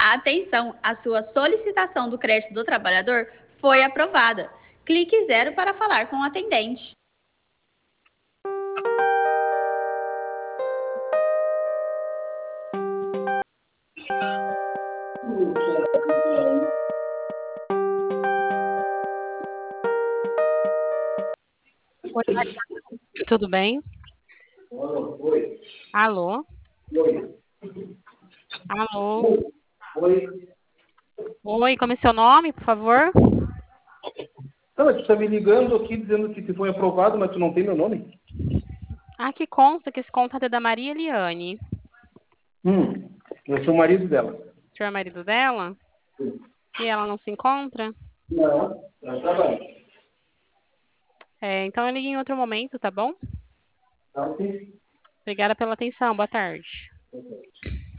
Atenção, a sua solicitação do crédito do trabalhador foi aprovada. Clique 0 para falar com o atendente. Oi, tudo bem? Oi. Alô? Oi. Alô? Oi. Oi, como é seu nome, por favor? Não, tu está me ligando aqui dizendo que foi aprovado, mas tu não tem meu nome? Aqui consta que esse contato é da Maria Eliane. Eu sou o marido dela. O senhor é marido dela? Sim. E ela não se encontra? Não, ela trabalha. Então eu ligo em outro momento, tá bom? Tá, ok. Obrigada pela atenção, boa tarde. Ok.